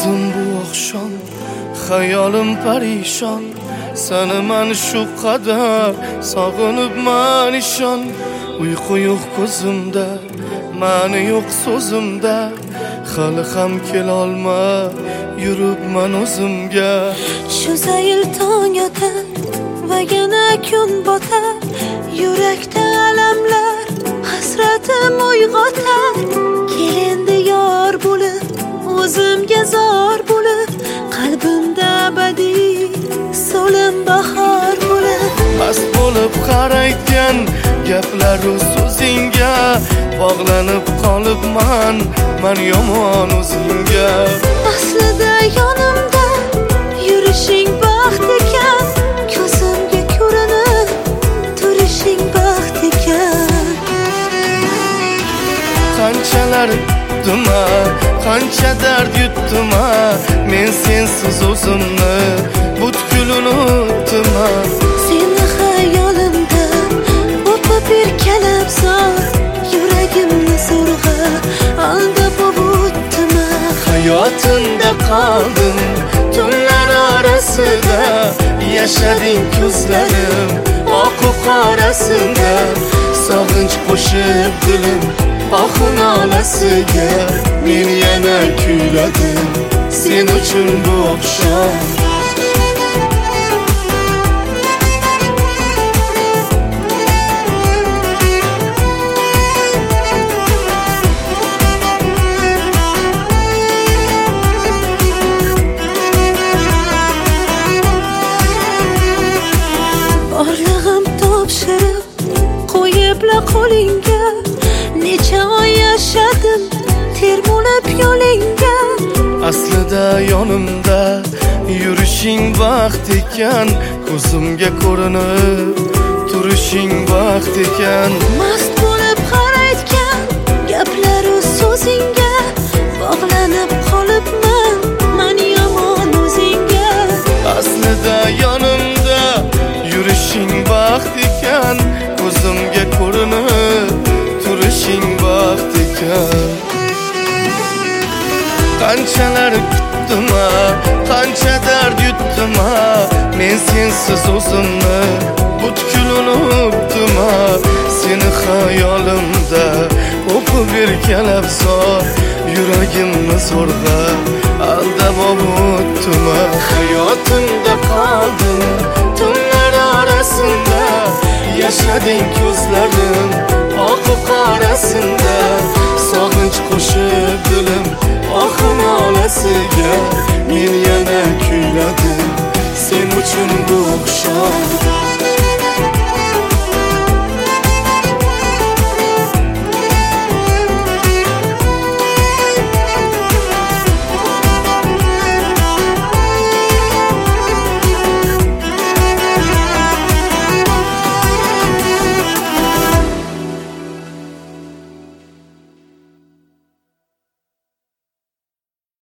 Ko'zim bu oqshom, xayolim parishon, seni men shu qadar sog'inibman ishon. Uyqu yo'q ko'zimda, ma'ni yo'q so'zimda, hali ham kelolma yuribman o'zimga. Shu zayl tong otar va yana kun botar, yurakda alamlar hasratim uyg'otar. Kel endi yor bo'lib, o'zimga zor bo'lib, qalbimda abadiy so'lim bahor bo'lib. Mast bo'lib qaraytgan gaplaru so'zingga, bog'lanib qolibman men yomon o'zingga. Aslida yonimda yurishing baxt ekan, ko'zimga ko'rinib turishing baxt ekan. Qanchalar yutdim-a, qancha dard yutdim-a, men sensiz o'zimni butkul unutdim-a. Seni xayolimda o'pib erkalab zor, yuragimni zo'rg'a aldab o'tdim-a. Hayotimda qoldim tunlar orasida, yashading ko'zlarim oq qorasida. Sog'inch qo'shib dilim ohu nolasiga, men yana kuyladim sen uchun bu oqshom. Borlig'im topshirib qo'yibla qo'lingga, necha oy yashadim termulib yo'lingga. Aslida yonimda yurishing baxt ekan, ko'zimga ko'rinib turishing baxt ekan. Mast bo'lib qaraytgan gaplaru so'zingga, bog'lanib qolibman men yomon o'zingga. Aslida yonimda yurishing baxt ekan, ko'zimga ko'rinib turishing baxt ekan. Qanchalar kutdim-a, qancha dard yutdim-a, men sensiz o'zimni butkul unutdim-a. Seni xayolimda o'pib erkalab zor, yuragimni zo'rg'a aldab o'tdim-a. Hayotimda qoldim tunlar orasida, yashading ko'zlarim oq qorasida. Sog'inch qo'shib dilim ohu nolasiga, men yana kuyladim sen uchun bu oqshom.